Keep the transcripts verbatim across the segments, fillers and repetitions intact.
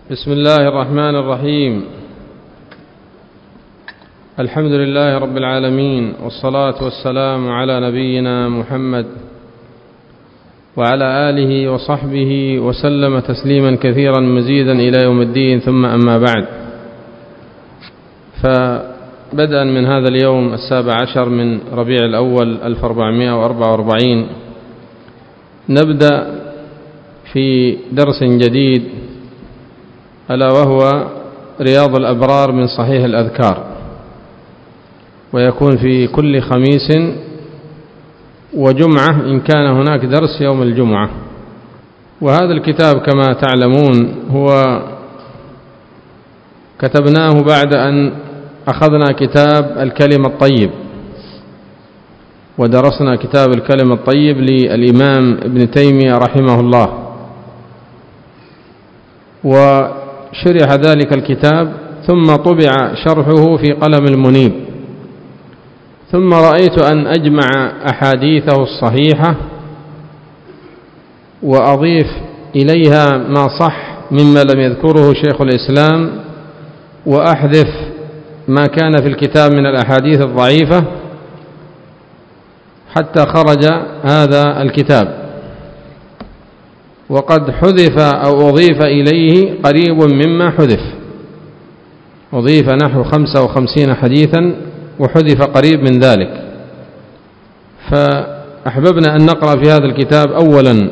بسم الله الرحمن الرحيم. الحمد لله رب العالمين، والصلاة والسلام على نبينا محمد وعلى آله وصحبه وسلم تسليما كثيرا مزيدا إلى يوم الدين، ثم أما بعد. فبدءا من هذا اليوم السابع عشر من ربيع الأول ألف وأربعمائة وأربعة وأربعين نبدأ في درس جديد، ألا وهو رياض الأبرار من صحيح الأذكار، ويكون في كل خميس وجمعة إن كان هناك درس يوم الجمعة. وهذا الكتاب كما تعلمون هو كتبناه بعد أن أخذنا كتاب الكلم الطيب، ودرسنا كتاب الكلم الطيب للإمام ابن تيمية رحمه الله، وشرح ذلك الكتاب ثم طبع شرحه في قلم المنيب. ثم رأيت أن أجمع أحاديثه الصحيحة وأضيف إليها ما صح مما لم يذكره شيخ الإسلام، وأحذف ما كان في الكتاب من الأحاديث الضعيفة، حتى خرج هذا الكتاب. وقد حذف أو أضيف إليه قريب مما حذف، أضيف نحو خمسة وخمسين حديثا وحذف قريب من ذلك. فأحببنا أن نقرأ في هذا الكتاب أولا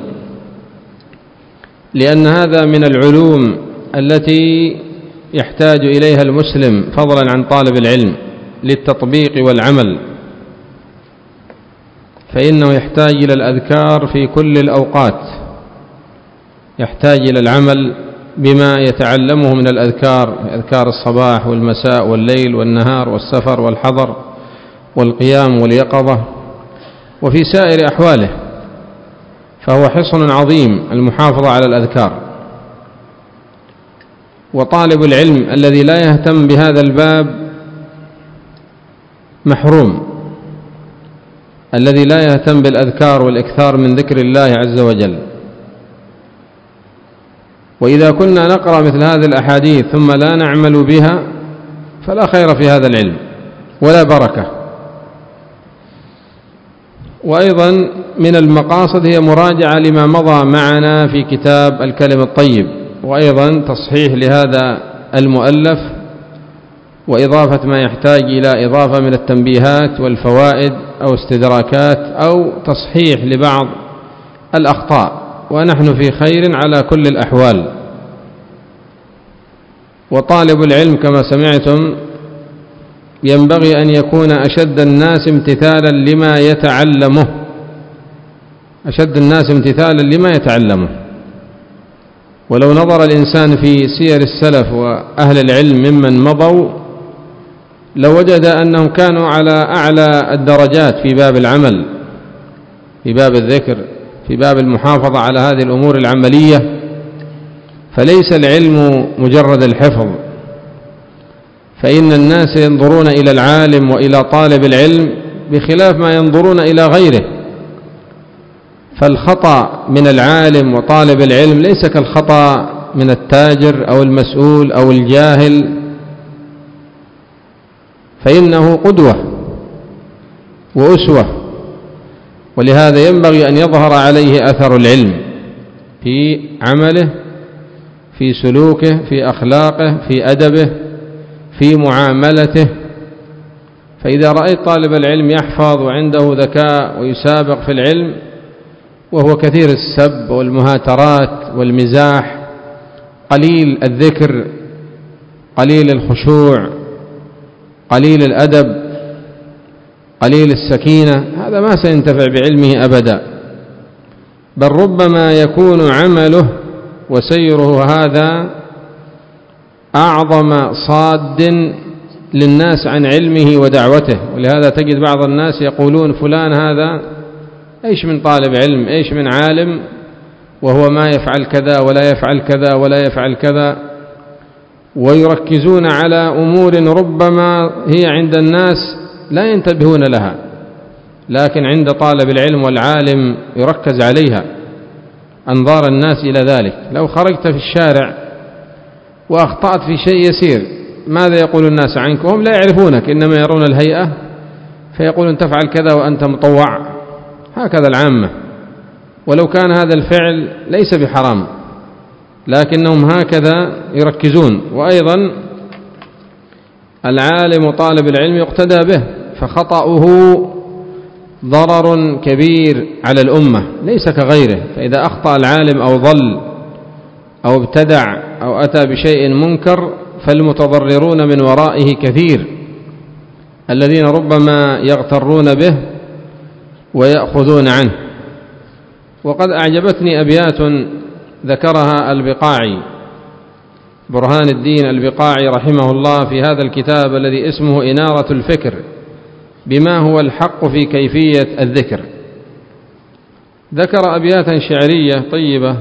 لأن هذا من العلوم التي يحتاج إليها المسلم فضلا عن طالب العلم للتطبيق والعمل، فإنه يحتاج إلى الأذكار في كل الأوقات، يحتاج إلى العمل بما يتعلمه من الأذكار، أذكار الصباح والمساء والليل والنهار والسفر والحضر والقيام واليقظة وفي سائر أحواله. فهو حصن عظيم المحافظة على الأذكار. وطالب العلم الذي لا يهتم بهذا الباب محروم، الذي لا يهتم بالأذكار والإكثار من ذكر الله عز وجل. وإذا كنا نقرأ مثل هذه الأحاديث ثم لا نعمل بها فلا خير في هذا العلم ولا بركة. وأيضا من المقاصد هي مراجعة لما مضى معنا في كتاب الكلم الطيب، وأيضا تصحيح لهذا المؤلف، وإضافة ما يحتاج إلى إضافة من التنبيهات والفوائد أو استدراكات أو تصحيح لبعض الأخطاء، ونحن في خير على كل الأحوال. وطالب العلم كما سمعتم ينبغي أن يكون أشد الناس امتثالا لما يتعلمه، أشد الناس امتثالا لما يتعلمه. ولو نظر الإنسان في سير السلف وأهل العلم ممن مضوا لوجد أنهم كانوا على أعلى الدرجات في باب العمل، في باب الذكر، في باب المحافظة على هذه الأمور العملية. فليس العلم مجرد الحفظ، فإن الناس ينظرون إلى العالم وإلى طالب العلم بخلاف ما ينظرون إلى غيره. فالخطأ من العالم وطالب العلم ليس كالخطأ من التاجر أو المسؤول أو الجاهل، فإنه قدوة وأسوة. ولهذا ينبغي أن يظهر عليه أثر العلم في عمله، في سلوكه، في أخلاقه، في أدبه، في معاملته. فإذا رأيت طالب العلم يحفظ وعنده ذكاء ويسابق في العلم وهو كثير السب والمهاترات والمزاح، قليل الذكر، قليل الخشوع، قليل الأدب، قليل السكينة، هذا ما سينتفع بعلمه أبدا، بل ربما يكون عمله وسيره هذا أعظم صاد للناس عن علمه ودعوته. ولهذا تجد بعض الناس يقولون فلان هذا إيش من طالب علم، إيش من عالم، وهو ما يفعل كذا ولا يفعل كذا ولا يفعل كذا، ويركزون على أمور ربما هي عند الناس لا ينتبهون لها، لكن عند طالب العلم والعالم يركز عليها. أنظار الناس إلى ذلك. لو خرجت في الشارع وأخطأت في شيء يسير ماذا يقول الناس عنك؟ وهم لا يعرفونك، إنما يرون الهيئة فيقولون تفعل كذا وأنت مطوع. هكذا العامة، ولو كان هذا الفعل ليس بحرام لكنهم هكذا يركزون. وأيضا العالم وطالب العلم يقتدى به، فخطأه ضرر كبير على الأمة ليس كغيره. فإذا أخطأ العالم أو ضل أو ابتدع أو أتى بشيء منكر فالمتضررون من ورائه كثير، الذين ربما يغترون به ويأخذون عنه. وقد أعجبتني أبيات ذكرها البقاعي برهان الدين البقاعي رحمه الله في هذا الكتاب الذي اسمه إنارة الفكر بما هو الحق في كيفية الذكر. ذكر أبياتا شعرية طيبة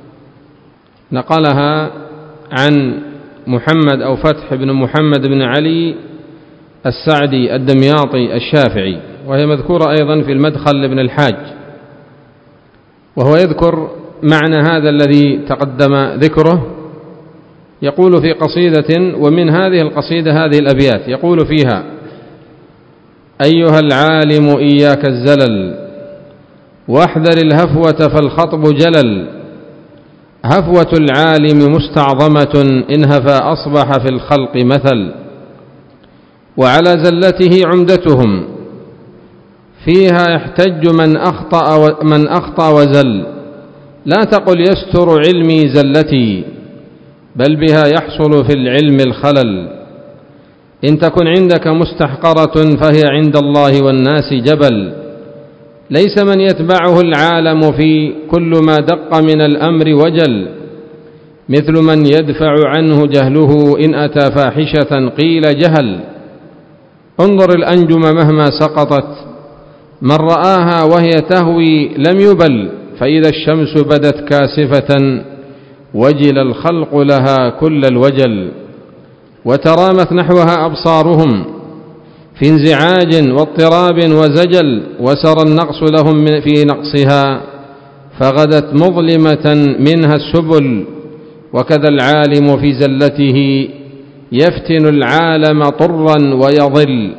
نقلها عن محمد أو فتح بن محمد بن علي السعدي الدمياطي الشافعي، وهي مذكورة أيضا في المدخل لابن الحاج، وهو يذكر معنى هذا الذي تقدم ذكره. يقول في قصيدة، ومن هذه القصيدة هذه الأبيات، يقول فيها: أيها العالم إياك الزلل واحذر الهفوة فالخطب جلل، هفوة العالم مستعظمة إن هفى أصبح في الخلق مثل، وعلى زلته عمدتهم فيها يحتج من أخطأ, من أخطأ وزل، لا تقل يستر علمي زلتي بل بها يحصل في العلم الخلل، إن تكن عندك مستحقرة فهي عند الله والناس جبل، ليس من يتبعه العالم في كل ما دق من الأمر وجل، مثل من يدفع عنه جهله إن أتى فاحشة قيل جهل، انظر الأنجم مهما سقطت من رآها وهي تهوي لم يبل، فإذا الشمس بدت كاسفة وجل الخلق لها كل الوجل، وترامت نحوها أبصارهم في انزعاج واضطراب وزجل، وسرى النقص لهم في نقصها فغدت مظلمة منها السبل، وكذا العالم في زلته يفتن العالم طرا ويضل،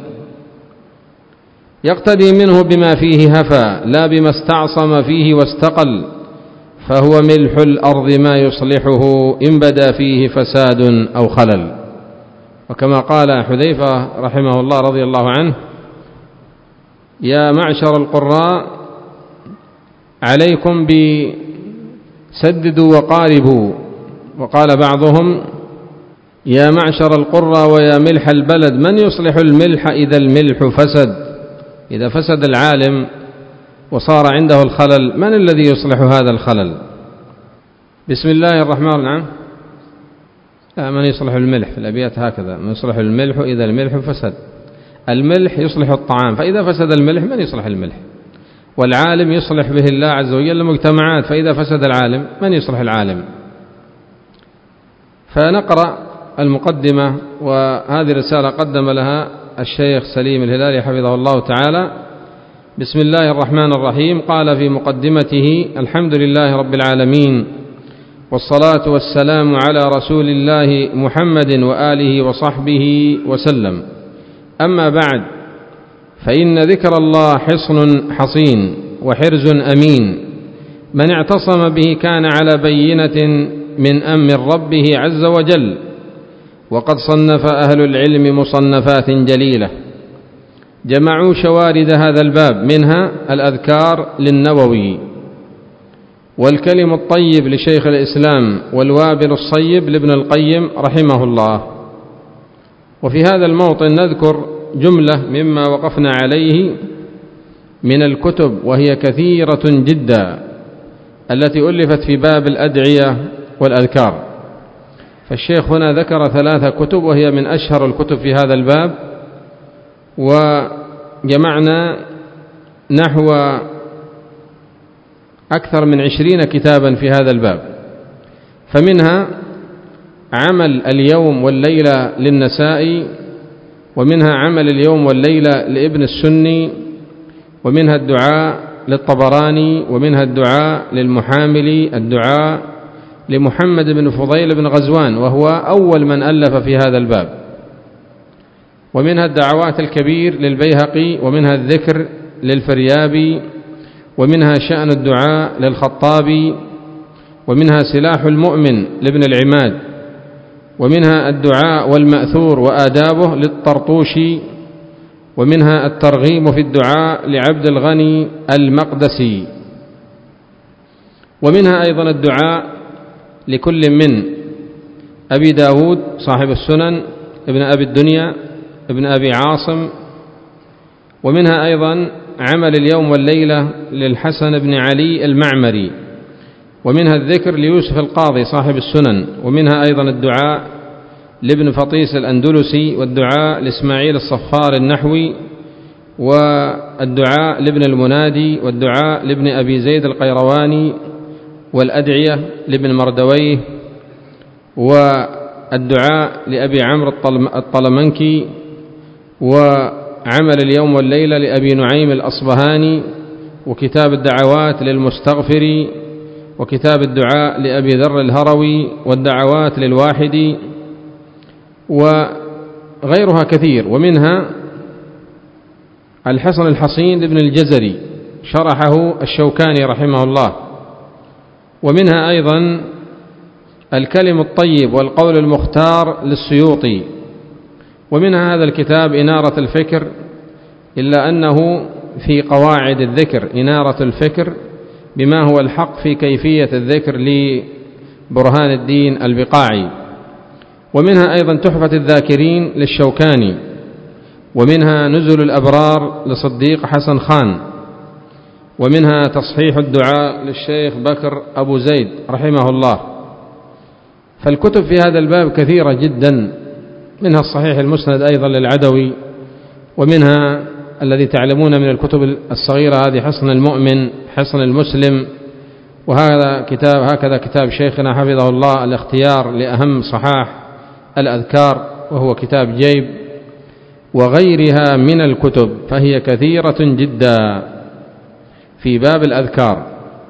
يقتدي منه بما فيه هفى لا بما استعصم فيه واستقل، فهو ملح الأرض ما يصلحه إن بدا فيه فساد أو خلل. وكما قال حذيفة رحمه الله رضي الله عنه: يا معشر القراء عليكم بسددوا وقاربوا، وقال بعضهم: يا معشر القرى ويا ملح البلد من يصلح الملح إذا الملح فسد. إذا فسد العالم وصار عنده الخلل من الذي يصلح هذا الخلل؟ بسم الله الرحمن الرحيم. نعم، من يصلح الملح في الأبيات هكذا: من يصلح الملح إذا الملح فسد. الملح يصلح الطعام، فإذا فسد الملح من يصلح الملح؟ والعالم يصلح به الله عز وجل المجتمعات، فإذا فسد العالم من يصلح العالم؟ فنقرأ المقدمة، وهذه الرسالة قدم لها الشيخ سليم الهلالي حفظه الله تعالى. بسم الله الرحمن الرحيم. قال في مقدمته: الحمد لله رب العالمين، والصلاة والسلام على رسول الله محمد وآله وصحبه وسلم، أما بعد، فإن ذكر الله حصن حصين وحرز أمين، من اعتصم به كان على بينة من أمر ربه عز وجل، وقد صنف أهل العلم مصنفات جليلة جمعوا شوارد هذا الباب، منها الأذكار للنووي، والكلم الطيب لشيخ الإسلام، والوابل الصيب لابن القيم رحمه الله. وفي هذا الموطن نذكر جملة مما وقفنا عليه من الكتب، وهي كثيرة جدا، التي ألفت في باب الأدعية والأذكار. فالشيخ هنا ذكر ثلاثة كتب وهي من أشهر الكتب في هذا الباب، وجمعنا نحو أكثر من عشرين كتابا في هذا الباب، فمنها عمل اليوم والليلة للنسائي، ومنها عمل اليوم والليلة لابن السني، ومنها الدعاء للطبراني، ومنها الدعاء للمحاملي، الدعاء لمحمد بن فضيل بن غزوان، وهو أول من ألف في هذا الباب. ومنها الدعوات الكبير للبيهقي، ومنها الذكر للفريابي، ومنها شأن الدعاء للخطابي، ومنها سلاح المؤمن لابن العماد، ومنها الدعاء والمأثور وآدابه للطرطوشي، ومنها الترغيب في الدعاء لعبد الغني المقدسي، ومنها أيضا الدعاء لكل من أبي داود صاحب السنن، ابن أبي الدنيا، ابن أبي عاصم، ومنها أيضا عمل اليوم والليلة للحسن بن علي المعمري، ومنها الذكر ليوسف القاضي صاحب السنن، ومنها أيضا الدعاء لابن فطيس الأندلسي، والدعاء لإسماعيل الصفار النحوي، والدعاء لابن المنادي، والدعاء لابن أبي زيد القيرواني، والأدعية لابن مردويه، والدعاء لأبي عمرو الطلمنكي، وعمل اليوم والليلة لأبي نعيم الأصبهاني، وكتاب الدعوات للمستغفر، وكتاب الدعاء لأبي ذر الهروي، والدعوات للواحدي، وغيرها كثير. ومنها الحصن الحصين لابن الجزري شرحه الشوكاني رحمه الله، ومنها أيضا الكلم الطيب والقول المختار للسيوطي، ومنها هذا الكتاب إنارة الفكر، إلا أنه في قواعد الذكر إنارة الفكر بما هو الحق في كيفية الذكر لبرهان الدين البقاعي، ومنها أيضا تحفة الذاكرين للشوكاني، ومنها نزل الأبرار لصديق حسن خان، ومنها تصحيح الدعاء للشيخ بكر أبو زيد رحمه الله. فالكتب في هذا الباب كثيرة جدا، منها الصحيح المسند أيضا للعدوي، ومنها الذي تعلمون من الكتب الصغيرة هذه حصن المؤمن، حصن المسلم، وهذا كتاب هكذا كتاب شيخنا حفظه الله الاختيار لأهم صحاح الأذكار، وهو كتاب جيب، وغيرها من الكتب، فهي كثيرة جدا في باب الأذكار.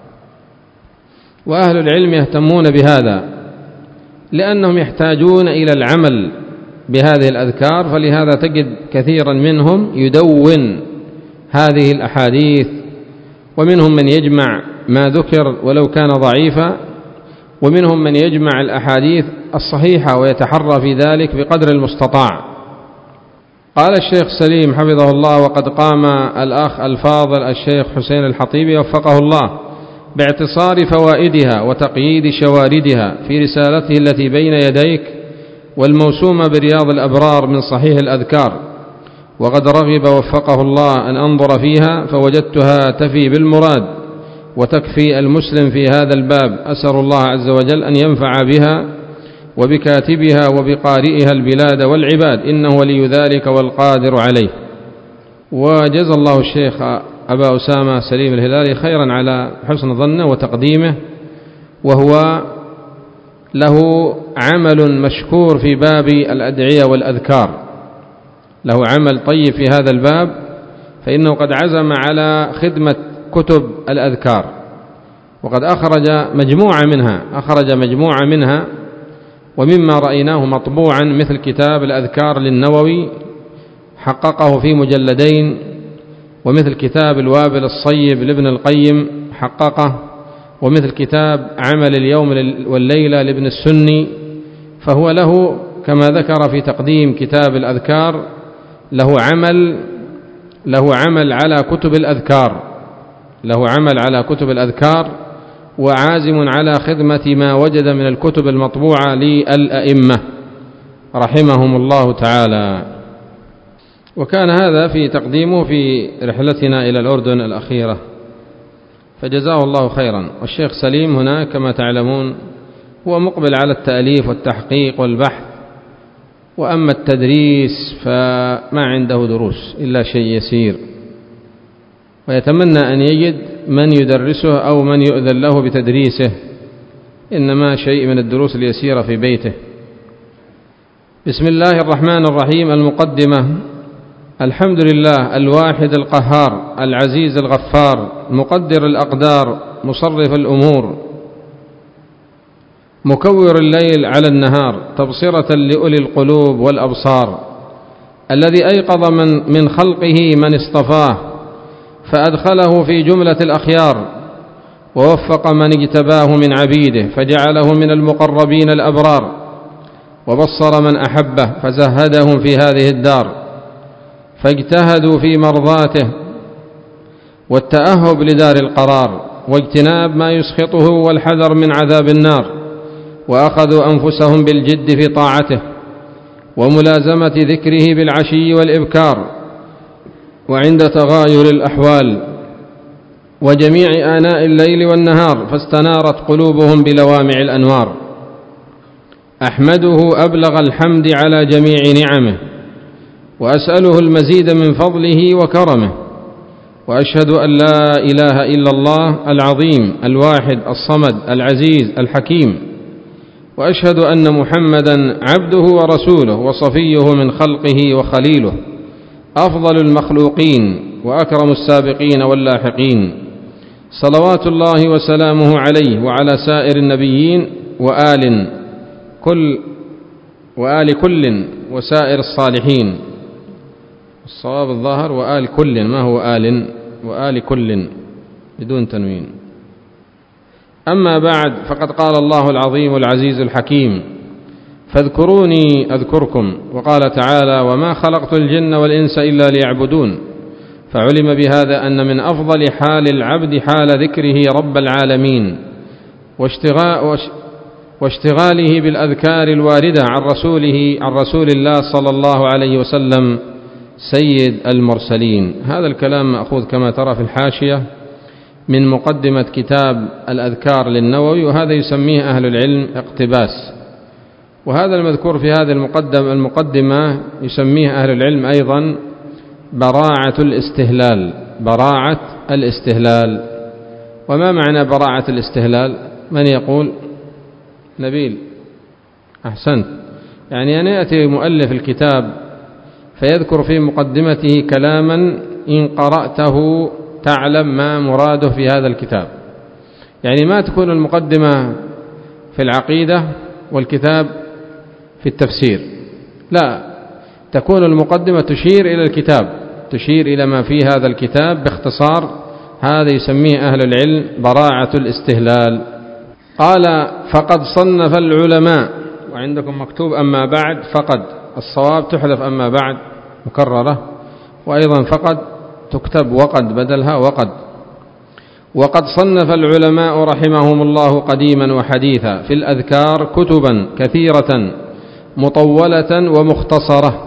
وأهل العلم يهتمون بهذا لأنهم يحتاجون إلى العمل بهذه الأذكار، فلهذا تجد كثيرا منهم يدون هذه الأحاديث، ومنهم من يجمع ما ذكر ولو كان ضعيفا، ومنهم من يجمع الأحاديث الصحيحة ويتحرى في ذلك بقدر المستطاع. قال الشيخ سليم حفظه الله: وقد قام الأخ الفاضل الشيخ حسين الحطيبي وفقه الله باعتصار فوائدها وتقييد شواردها في رسالته التي بين يديك والموسومة برياض الأبرار من صحيح الأذكار، وقد رغب وفقه الله أن أنظر فيها فوجدتها تفي بالمراد وتكفي المسلم في هذا الباب. أسأل الله عز وجل أن ينفع بها وبكاتبها وبقارئها البلاد والعباد، إنه ولي ذلك والقادر عليه. وجزى الله الشيخ أبا أسامة سليم الهلالي خيرا على حسن ظنه وتقديمه، وهو له عمل مشكور في باب الأدعية والأذكار، له عمل طيب في هذا الباب، فإنه قد عزم على خدمة كتب الأذكار، وقد أخرج مجموعة منها أخرج مجموعة منها ومما رأيناه مطبوعا مثل كتاب الأذكار للنووي حققه في مجلدين، ومثل كتاب الوابل الصيب لابن القيم حققه، ومثل كتاب عمل اليوم والليلة لابن السني. فهو له كما ذكر في تقديم كتاب الأذكار له عمل له عمل على كتب الأذكار له عمل على كتب الأذكار وعازم على خدمة ما وجد من الكتب المطبوعة للأئمة رحمهم الله تعالى. وكان هذا في تقديمه في رحلتنا إلى الأردن الأخيرة، فجزاه الله خيرا. والشيخ سليم هنا كما تعلمون هو مقبل على التأليف والتحقيق والبحث، وأما التدريس فما عنده دروس إلا شيء يسير، ويتمنى أن يجد من يدرسه أو من يؤذن له بتدريسه، إنما شيء من الدروس اليسيرة في بيته. بسم الله الرحمن الرحيم. المقدمة: الحمد لله الواحد القهار العزيز الغفار مقدر الأقدار مصرف الأمور، مكور الليل على النهار، تبصرة لأولي القلوب والأبصار، الذي أيقظ من, من خلقه من اصطفاه فأدخله في جملة الأخيار، ووفق من اجتباه من عبيده فجعله من المقربين الأبرار، وبصر من أحبه فزهدهم في هذه الدار، فاجتهدوا في مرضاته والتأهب لدار القرار، واجتناب ما يسخطه والحذر من عذاب النار، وأخذوا أنفسهم بالجد في طاعته وملازمة ذكره بالعشي والإبكار وعند تغاير الأحوال وجميع آناء الليل والنهار، فاستنارت قلوبهم بلوامع الأنوار. أحمده أبلغ الحمد على جميع نعمه، وأسأله المزيد من فضله وكرمه، وأشهد أن لا إله إلا الله العظيم الواحد الصمد العزيز الحكيم، وأشهد أن محمدا عبده ورسوله وصفيه من خلقه وخليله، أفضل المخلوقين وأكرم السابقين واللاحقين، صلوات الله وسلامه عليه وعلى سائر النبيين وآل كل وآل كل وسائر الصالحين. الصواب الظاهر وآل كل، ما هو آل، وآل كل بدون تنوين. أما بعد، فقد قال الله العظيم العزيز الحكيم: فاذكروني أذكركم، وقال تعالى: وما خلقت الجن والإنس إلا ليعبدون. فعلم بهذا أن من أفضل حال العبد حال ذكره رب العالمين واشتغاله بالأذكار الواردة عن رسوله عن رسول الله صلى الله عليه وسلم سيد المرسلين. هذا الكلام مأخوذ كما ترى في الحاشية من مقدمة كتاب الأذكار للنووي، وهذا يسميه أهل العلم اقتباس. وهذا المذكور في هذه المقدمة, المقدمة يسميه أهل العلم أيضا براعة الاستهلال. براعة الاستهلال. وما معنى براعة الاستهلال؟ من يقول؟ نبيل، أحسنت. يعني أن يأتي مؤلف الكتاب فيذكر في مقدمته كلاما إن قرأته تعلم ما مراده في هذا الكتاب. يعني ما تكون المقدمة في العقيدة والكتاب في التفسير، لا، تكون المقدمة تشير إلى الكتاب، تشير إلى ما في هذا الكتاب باختصار. هذا يسميه أهل العلم براعة الاستهلال. قال: فقد صنف العلماء، وعندكم مكتوب أما بعد فقد، الصواب تحذف أما بعد مكررة، وأيضا فقد تكتب وقد بدلها وقد. وقد صنف العلماء رحمهم الله قديما وحديثا في الأذكار كتبا كثيرة مطولة ومختصرة.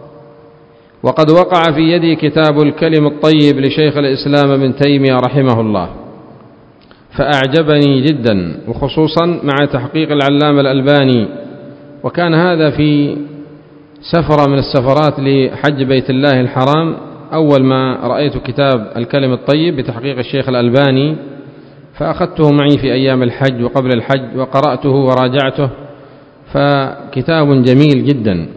وقد وقع في يدي كتاب الكلم الطيب لشيخ الإسلام ابن تيمية رحمه الله، فأعجبني جدا، وخصوصا مع تحقيق العلامة الألباني. وكان هذا في سفرة من السفرات لحج بيت الله الحرام، أول ما رأيت كتاب الكلم الطيب بتحقيق الشيخ الألباني فأخذته معي في أيام الحج وقبل الحج وقرأته وراجعته، فكتاب جميل جدا،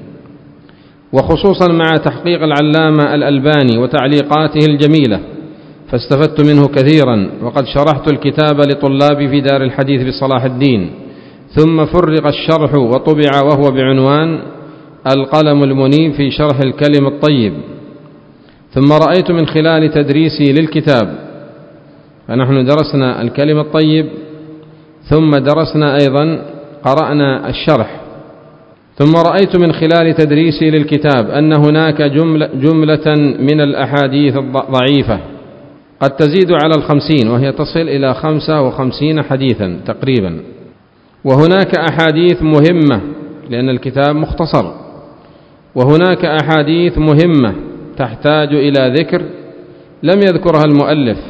وخصوصا مع تحقيق العلامة الألباني وتعليقاته الجميلة، فاستفدت منه كثيرا. وقد شرحت الكتاب لطلابي في دار الحديث بصلاح الدين، ثم فرغ الشرح وطبع وهو بعنوان القلم المنيب في شرح الكلم الطيب. ثم رأيت من خلال تدريسي للكتاب، فنحن درسنا الكلم الطيب ثم درسنا أيضا قرأنا الشرح. ثم رأيت من خلال تدريسي للكتاب أن هناك جملة, جملة من الأحاديث الضعيفة قد تزيد على الخمسين، وهي تصل إلى خمسة وخمسين حديثا تقريبا. وهناك أحاديث مهمة لأن الكتاب مختصر، وهناك أحاديث مهمة تحتاج إلى ذكر لم يذكرها المؤلف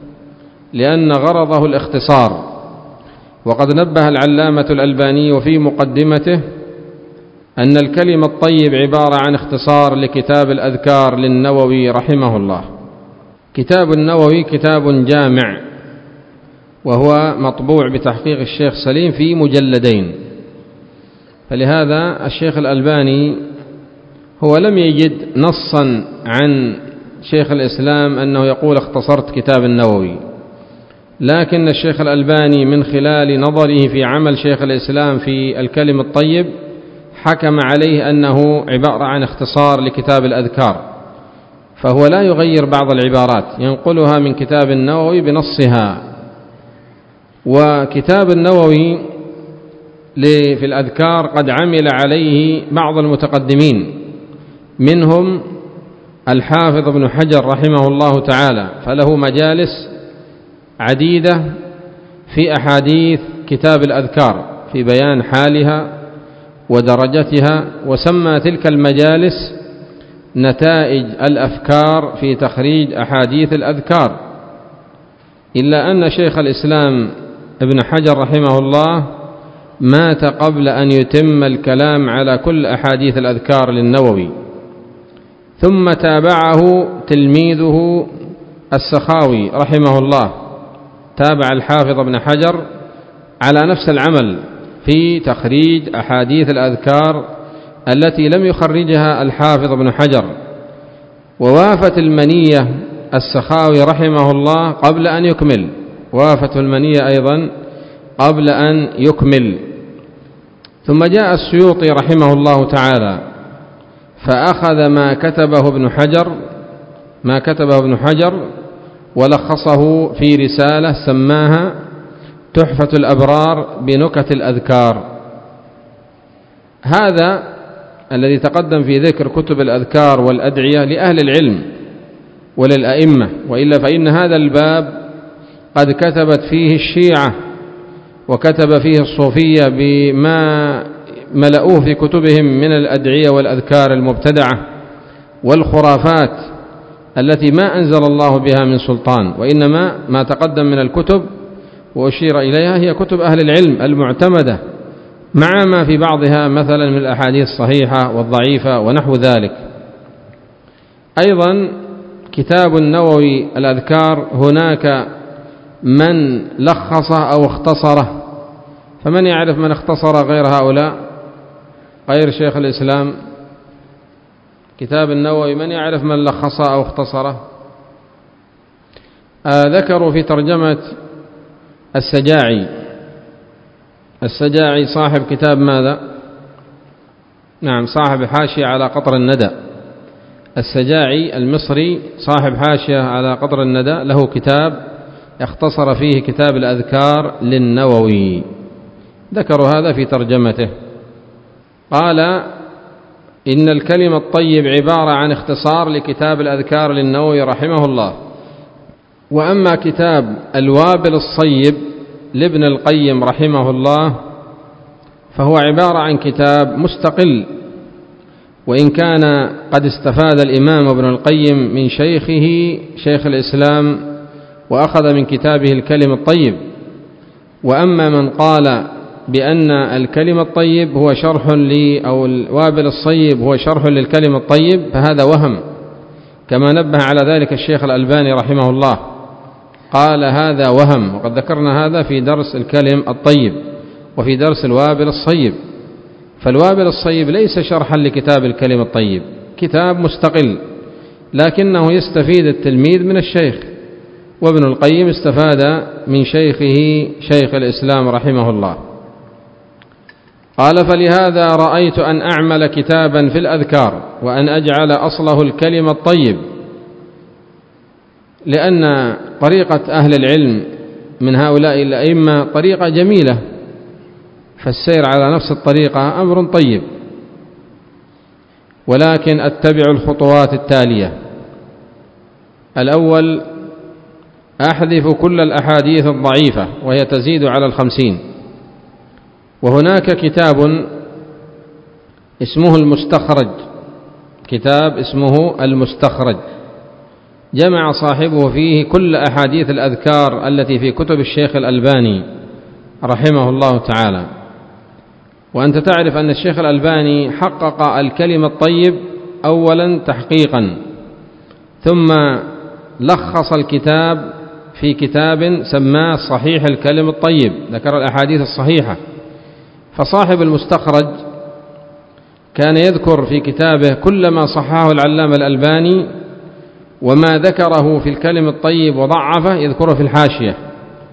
لأن غرضه الاختصار. وقد نبه العلامة الألباني في مقدمته أن الكلم الطيب عبارة عن اختصار لكتاب الأذكار للنووي رحمه الله. كتاب النووي كتاب جامع، وهو مطبوع بتحقيق الشيخ سليم في مجلدين، فلهذا الشيخ الألباني هو لم يجد نصا عن شيخ الإسلام أنه يقول اختصرت كتاب النووي، لكن الشيخ الألباني من خلال نظره في عمل شيخ الإسلام في الكلم الطيب حكم عليه أنه عبارة عن اختصار لكتاب الأذكار، فهو لا يغير بعض العبارات، ينقلها من كتاب النووي بنصها. وكتاب النووي في الأذكار قد عمل عليه بعض المتقدمين، منهم الحافظ ابن حجر رحمه الله تعالى، فله مجالس عديدة في أحاديث كتاب الأذكار في بيان حالها ودرجتها، وسمى تلك المجالس نتائج الأفكار في تخريج أحاديث الأذكار. إلا أن شيخ الإسلام ابن حجر رحمه الله مات قبل أن يتم الكلام على كل أحاديث الأذكار للنووي، ثم تابعه تلميذه السخاوي رحمه الله، تابع الحافظ ابن حجر على نفس العمل في تخريج أحاديث الأذكار التي لم يخرجها الحافظ ابن حجر، ووافت المنية السخاوي رحمه الله قبل أن يكمل، وافته المنية أيضا قبل أن يكمل. ثم جاء السيوطي رحمه الله تعالى فأخذ ما كتبه ابن حجر ما كتبه ابن حجر ولخصه في رسالة سماها تحفة الأبرار بنكت الأذكار. هذا الذي تقدم في ذكر كتب الأذكار والأدعية لأهل العلم وللأئمة، وإلا فإن هذا الباب قد كتبت فيه الشيعة وكتب فيه الصوفية بما ملأوه في كتبهم من الأدعية والأذكار المبتدعة والخرافات التي ما أنزل الله بها من سلطان، وإنما ما تقدم من الكتب وأشير إليها هي كتب أهل العلم المعتمدة، مع ما في بعضها مثلا من الأحاديث الصحيحة والضعيفة ونحو ذلك. أيضا كتاب النووي الأذكار هناك من لخصه أو اختصره، فمن يعرف من اختصر غير هؤلاء غير شيخ الإسلام؟ كتاب النووي من يعرف من لخصه أو اختصره؟ آه ذكروا في ترجمة السجاعي السجاعي صاحب كتاب ماذا؟ نعم، صاحب حاشية على قطر الندى. السجاعي المصري صاحب حاشية على قطر الندى له كتاب اختصر فيه كتاب الأذكار للنووي، ذكروا هذا في ترجمته. قال إن الكلم الطيب عبارة عن اختصار لكتاب الأذكار للنووي رحمه الله. وأما كتاب الوابل الصيب لابن القيم رحمه الله فهو عبارة عن كتاب مستقل، وإن كان قد استفاد الإمام ابن القيم من شيخه شيخ الإسلام وأخذ من كتابه الكلم الطيب. وأما من قال بأن الكلم الطيب هو شرح لي أو الوابل الصيب هو شرح للكلم الطيب فهذا وهم، كما نبه على ذلك الشيخ الألباني رحمه الله، قال هذا وهم، وقد ذكرنا هذا في درس الكلم الطيب وفي درس الوابل الصيب. فالوابل الصيب ليس شرحا لكتاب الكلم الطيب، كتاب مستقل، لكنه يستفيد التلميذ من الشيخ، وابن القيم استفاد من شيخه شيخ الإسلام رحمه الله. قال فلهذا رأيت أن أعمل كتابا في الأذكار وأن أجعل أصله الكلم الطيب، لأن طريقة أهل العلم من هؤلاء الأئمة طريقة جميلة، فالسير على نفس الطريقة أمر طيب، ولكن أتبع الخطوات التالية. الأول أحذف كل الأحاديث الضعيفة وهي تزيد على الخمسين. وهناك كتاب اسمه المستخرج، كتاب اسمه المستخرج جمع صاحبه فيه كل أحاديث الأذكار التي في كتب الشيخ الألباني رحمه الله تعالى. وأنت تعرف أن الشيخ الألباني حقق الكلم الطيب أولا تحقيقا، ثم لخص الكتاب في كتاب سماه صحيح الكلم الطيب، ذكر الأحاديث الصحيحة. فصاحب المستخرج كان يذكر في كتابه كل ما صححه العلامة الألباني، وما ذكره في الكلم الطيب وضعفه يذكره في الحاشية،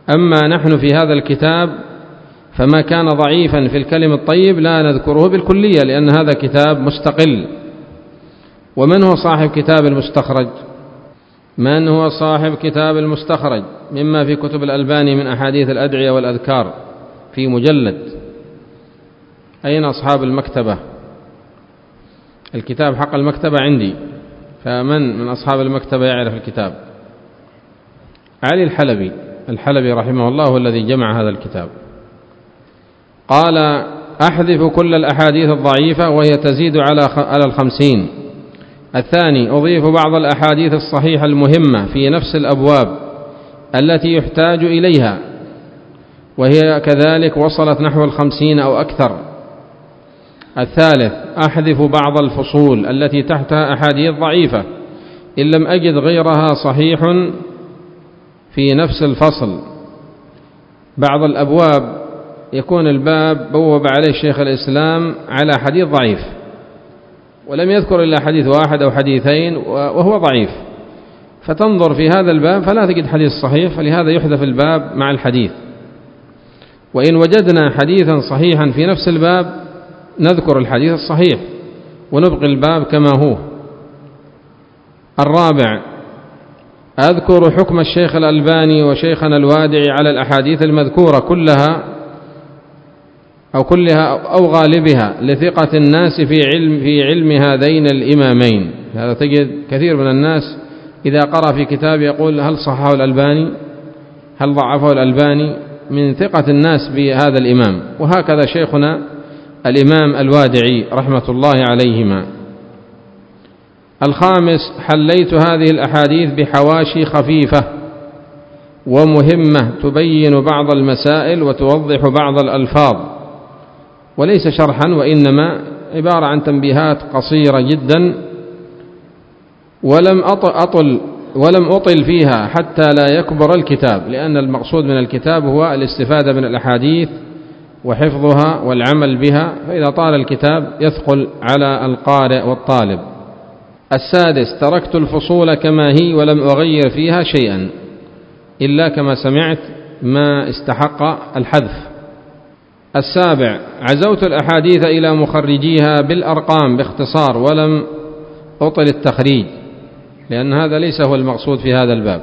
أما نحن في هذا الكتاب فما كان ضعيفا في الكلم الطيب لا نذكره بالكلية، لأن هذا كتاب مستقل. ومن هو صاحب كتاب المستخرج؟ من هو صاحب كتاب المستخرج مما في كتب الألباني من أحاديث الأدعية والأذكار في مجلد؟ أين أصحاب المكتبة؟ الكتاب حق المكتبة عندي، فمن من أصحاب المكتبة يعرف الكتاب؟ علي الحلبي الحلبي رحمه الله هو الذي جمع هذا الكتاب. قال: أحذف كل الأحاديث الضعيفة وهي تزيد على الخمسين. الثاني: أضيف بعض الأحاديث الصحيحة المهمة في نفس الأبواب التي يحتاج إليها، وهي كذلك وصلت نحو الخمسين أو أكثر. الثالث: أحذف بعض الفصول التي تحتها أحاديث ضعيفة إن لم أجد غيرها صحيح في نفس الفصل. بعض الأبواب يكون الباب بوب عليه شيخ الإسلام على حديث ضعيف ولم يذكر إلا حديث واحد أو حديثين وهو ضعيف، فتنظر في هذا الباب فلا تجد حديث صحيح، فلهذا يحذف الباب مع الحديث. وإن وجدنا حديثا صحيحا في نفس الباب نذكر الحديث الصحيح ونبقي الباب كما هو. الرابع: أذكر حكم الشيخ الألباني وشيخنا الوادعي على الأحاديث المذكورة كلها أو كلها أو غالبها لثقة الناس في علم في علم هذين الإمامين. هذا تجد كثير من الناس إذا قرأ في كتاب يقول: هل صححه الألباني؟ هل ضعفه الألباني؟ من ثقة الناس بهذا الإمام. وهكذا شيخنا الإمام الوادعي رحمة الله عليهما. الخامس: حليت هذه الأحاديث بحواشي خفيفة ومهمة تبين بعض المسائل وتوضح بعض الألفاظ، وليس شرحا وإنما عبارة عن تنبيهات قصيرة جدا، ولم أطل ولم أطل فيها حتى لا يكبر الكتاب، لأن المقصود من الكتاب هو الاستفادة من الأحاديث وحفظها والعمل بها، فإذا طال الكتاب يثقل على القارئ والطالب. السادس: تركت الفصول كما هي ولم أغير فيها شيئا إلا كما سمعت ما استحق الحذف. السابع: عزوت الأحاديث إلى مخرجيها بالأرقام باختصار ولم أطل التخريج، لأن هذا ليس هو المقصود في هذا الباب.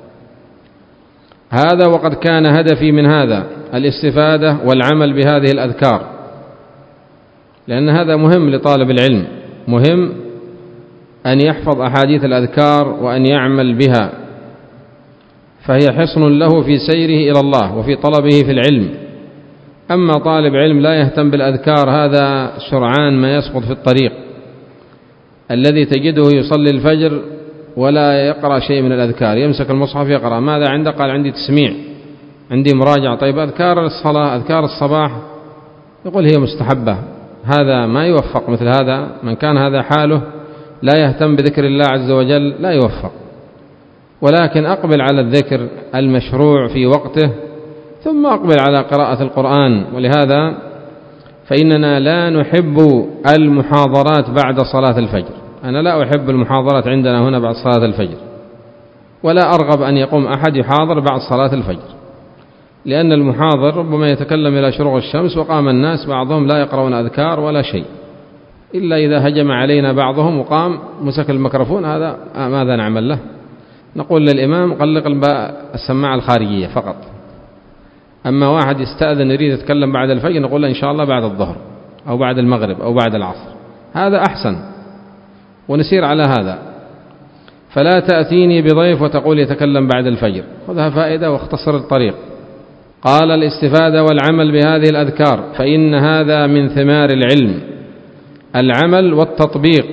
هذا وقد كان هدفي من هذا الاستفادة والعمل بهذه الأذكار، لأن هذا مهم لطالب العلم، مهم أن يحفظ أحاديث الأذكار وأن يعمل بها، فهي حصن له في سيره إلى الله وفي طلبه في العلم. أما طالب علم لا يهتم بالأذكار هذا سرعان ما يسقط في الطريق، الذي تجده يصلي الفجر ولا يقرأ شيء من الأذكار، يمسك المصحف يقرأ: ماذا عندك؟ قال: عندي تسميع، عندي مراجعة. طيب أذكار الصلاة، أذكار الصباح، يقول هي مستحبة. هذا ما يوفق. مثل هذا من كان هذا حاله لا يهتم بذكر الله عز وجل لا يوفق. ولكن أقبل على الذكر المشروع في وقته، ثم أقبل على قراءة القرآن. ولهذا فإننا لا نحب المحاضرات بعد صلاة الفجر. أنا لا أحب المحاضرات عندنا هنا بعد صلاة الفجر، ولا أرغب أن يقوم أحد يحاضر بعد صلاة الفجر، لأن المحاضر ربما يتكلم إلى شروق الشمس وقام الناس بعضهم لا يقرؤون أذكار ولا شيء، إلا إذا هجم علينا بعضهم وقام مسك الميكروفون، هذا ماذا نعمل له؟ نقول للإمام: قلق السماعة الخارجية فقط. أما واحد يستأذن يريد يتكلم بعد الفجر نقول له إن شاء الله بعد الظهر أو بعد المغرب أو بعد العصر، هذا أحسن، ونسير على هذا. فلا تأتيني بضيف وتقول يتكلم بعد الفجر، خذها فائدة واختصر الطريق. قال: الاستفادة والعمل بهذه الأذكار، فإن هذا من ثمار العلم، العمل والتطبيق،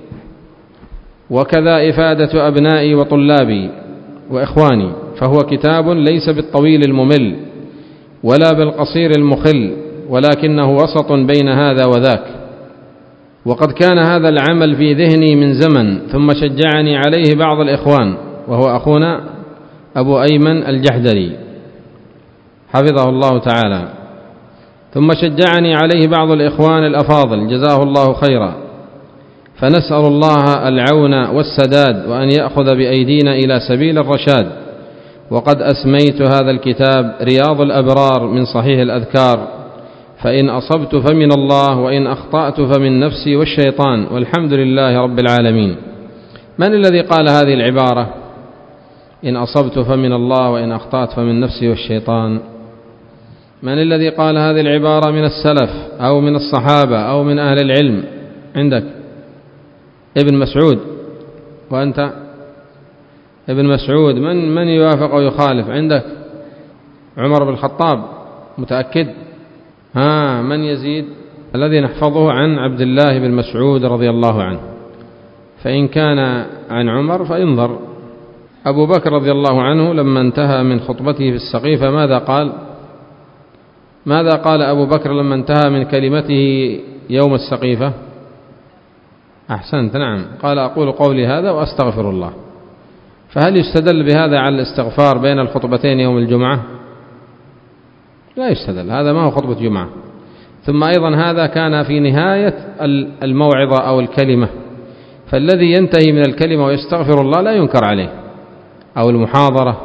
وكذا إفادة أبنائي وطلابي وإخواني، فهو كتاب ليس بالطويل الممل ولا بالقصير المخل، ولكنه وسط بين هذا وذاك. وقد كان هذا العمل في ذهني من زمن، ثم شجعني عليه بعض الإخوان، وهو أخونا أبو أيمن الجحدري حفظه الله تعالى، ثم شجعني عليه بعض الإخوان الأفاضل جزاه الله خيرا، فنسأل الله العون والسداد، وأن يأخذ بأيدينا إلى سبيل الرشاد، وقد أسميت هذا الكتاب رياض الأبرار من صحيح الأذكار، فإن أصبت فمن الله وإن أخطأت فمن نفسي والشيطان والحمد لله رب العالمين. من الذي قال هذه العبارة إن أصبت فمن الله وإن أخطأت فمن نفسي والشيطان؟ من الذي قال هذه العبارة من السلف أو من الصحابة أو من أهل العلم؟ عندك ابن مسعود. وأنت ابن مسعود. من من يوافق أو يخالف؟ عندك عمر بن الخطاب. متأكد؟ ها من يزيد؟ الذي نحفظه عن عبد الله بن مسعود رضي الله عنه، فإن كان عن عمر فينظر. أبو بكر رضي الله عنه لما انتهى من خطبته في السقيفة ماذا قال؟ ماذا قال أبو بكر لما انتهى من كلمته يوم السقيفة؟ أحسنت، نعم، قال أقول قولي هذا وأستغفر الله. فهل يستدل بهذا على الاستغفار بين الخطبتين يوم الجمعة؟ لا يستدل، هذا ما هو خطبة جمعة. ثم أيضا هذا كان في نهاية الموعظة أو الكلمة، فالذي ينتهي من الكلمة ويستغفر الله لا ينكر عليه، أو المحاضرة.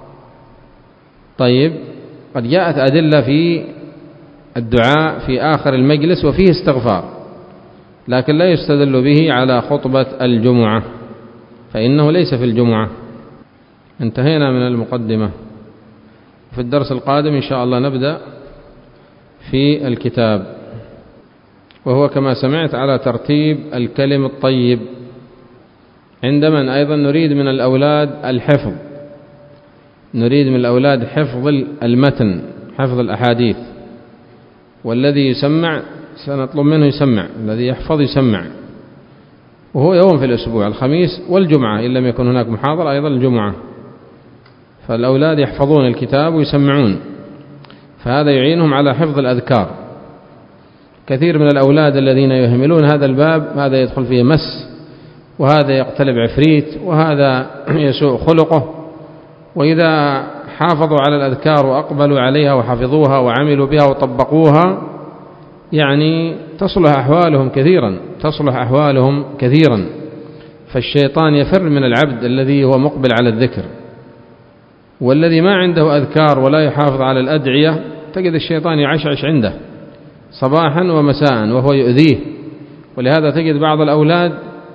طيب، قد جاءت أدلة في الدعاء في آخر المجلس وفيه استغفار، لكن لا يستدل به على خطبة الجمعة، فإنه ليس في الجمعة. انتهينا من المقدمة. في الدرس القادم إن شاء الله نبدأ في الكتاب، وهو كما سمعت على ترتيب الكلم الطيب. عندما أيضا نريد من الأولاد الحفظ، نريد من الأولاد حفظ المتن، حفظ الأحاديث، والذي يسمع سنطلب منه يسمع، الذي يحفظ يسمع، وهو يوم في الأسبوع، الخميس والجمعة، إن لم يكن هناك محاضرة أيضا الجمعة. فالأولاد يحفظون الكتاب ويسمعون، فهذا يعينهم على حفظ الأذكار. كثير من الأولاد الذين يهملون هذا الباب، هذا يدخل فيه مس، وهذا يقتلب عفريت، وهذا يسوء خلقه. وإذا حافظوا على الأذكار وأقبلوا عليها وحفظوها وعملوا بها وطبقوها، يعني تصلح أحوالهم كثيرا، تصلح أحوالهم كثيرا. فالشيطان يفر من العبد الذي هو مقبل على الذكر، والذي ما عنده أذكار ولا يحافظ على الأدعية تجد الشيطان يعشعش عنده صباحا ومساء وهو يؤذيه. ولهذا تجد بعض الأولاد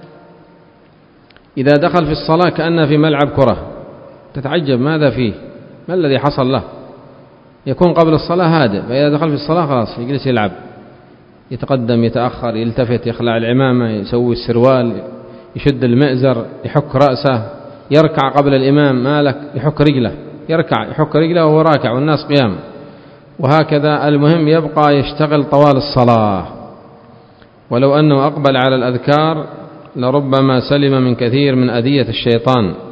إذا دخل في الصلاة كأنه في ملعب كرة، تتعجب ماذا فيه، ما الذي حصل له. يكون قبل الصلاة هادئ، فإذا دخل في الصلاة خلاص يجلس يلعب، يتقدم يتأخر، يلتفت، يخلع العمامة، يسوي السروال، يشد المئزر، يحك رأسه، يركع قبل الإمام، مالك، يحك رجله، يركع يحك رجله وهو راكع والناس قيام، وهكذا. المهم يبقى يشتغل طوال الصلاة، ولو أنه أقبل على الأذكار لربما سلم من كثير من أذية الشيطان.